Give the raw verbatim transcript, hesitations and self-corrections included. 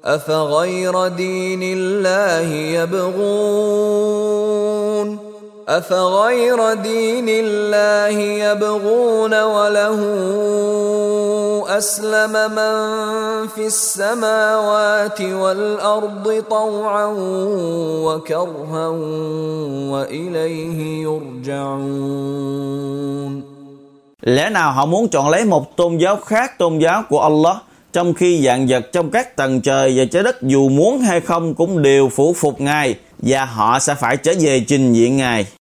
أفغير دين الله يبغون أفغير دين الله يبغون وله أسلم من في السماوات والأرض طوعا وكرها وإليه يرجعون. Lẽ nào họ muốn chọn lấy một tôn giáo khác tôn giáo của Allah, trong khi vạn vật trong các tầng trời và trái đất dù muốn hay không cũng đều phủ phục Ngài, và họ sẽ phải trở về trình diện Ngài.